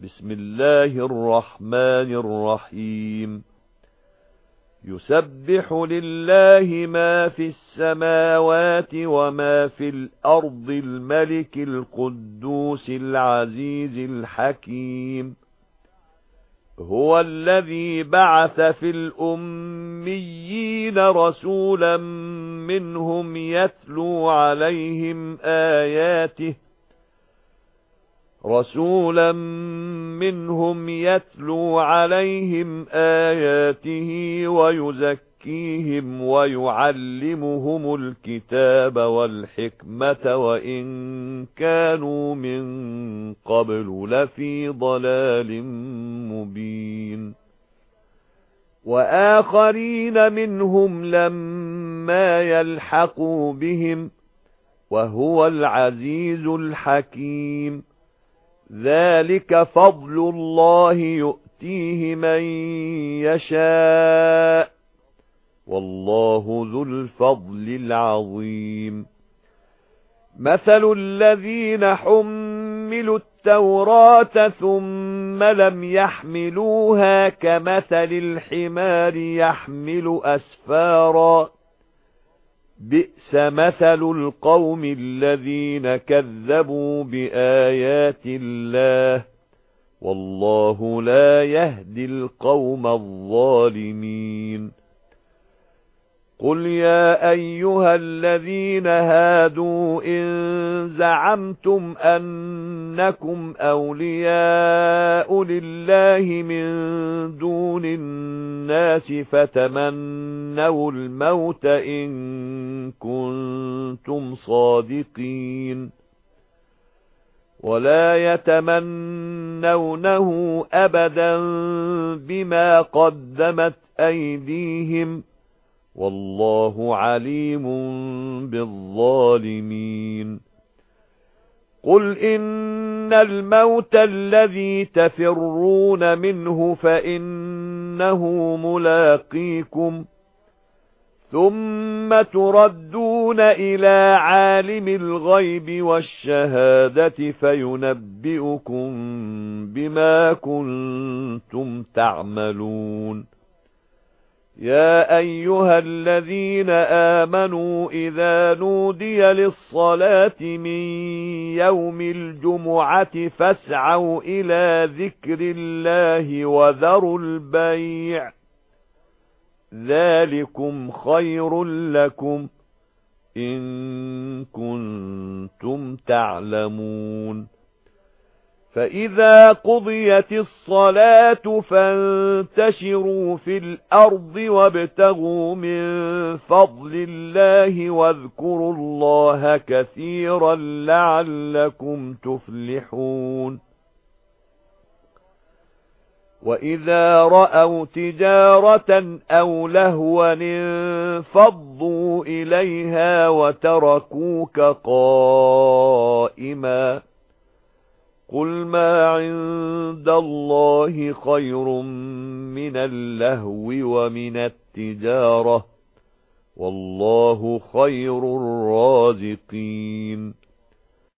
بسم الله الرحمن الرحيم يسبح لله ما في السماوات وما في الأرض الملك القدوس العزيز الحكيم هو الذي بعث في الأميين رسولا منهم يتلو عليهم آياته ويزكيهم ويعلمهم الكتاب والحكمة وإن كانوا من قبل لفي ضلال مبين وآخرين منهم لما يلحقوا بهم وهو العزيز الحكيم ذلك فضل الله يؤتيه من يشاء والله ذو الفضل العظيم مثل الذين حملوا التوراة ثم لم يحملوها كمثل الحمار يحمل أسفارا بئس مثل القوم الذين كذبوا بآيات الله والله لا يهدي القوم الظالمين قل يا أيها الذين هادوا إن زعمتم أنكم أولياء لله من دون الناس فتمنوا الموت إن كنتم صادقين ولا يتمنونه أبدا بما قدمت أيديهم والله عليم بالظالمين قل إن الموت الذي تفرون منه فإنه ملاقيكم ثم تردون إلى عالم الغيب والشهادة فينبئكم بما كنتم تعملون يا أيها الذين آمنوا إذا نودي للصلاة من يوم الجمعة فاسعوا إلى ذكر الله وذروا البيع ذلكم خير لكم إن كنتم تعلمون فإذا قضيت الصلاة فانتشروا في الأرض وابتغوا من فضل الله واذكروا الله كثيرا لعلكم تفلحون وإذا رأوا تجارة أو لهوا انفضوا إليها وتركوك قائما قل ما عند الله خير من اللهو ومن التجارة والله خير الرازقين